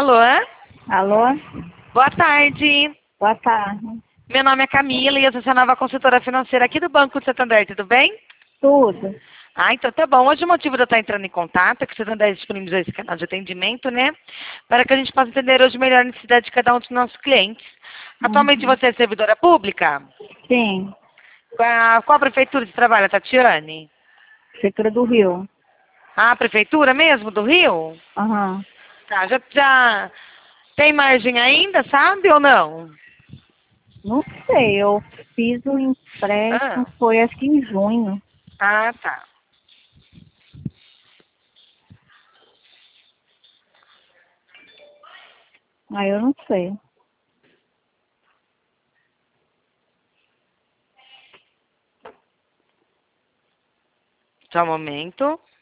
Alô? Alô? Boa tarde. Boa tarde. Meu nome é Camila e eu sou a nova consultora financeira aqui do Banco do Santander, tudo bem? Tudo. Ah, então tá bom. Hoje o motivo de eu estar entrando em contato é que o Santander disponibilizou esse canal de atendimento, né? Para que a gente possa entender hoje melhor a necessidade de cada um dos nossos clientes. Atualmente Uhum. você é servidora pública? Sim. Qual a prefeitura você trabalha, Tatiane? Prefeitura do Rio. Ah, a prefeitura mesmo do Rio? Aham. Tá, já tem margem ainda, sabe ou não? Não sei, eu fiz o Ah, empréstimo, foi acho que em junho. tá. Aí eu não sei. Só um momento.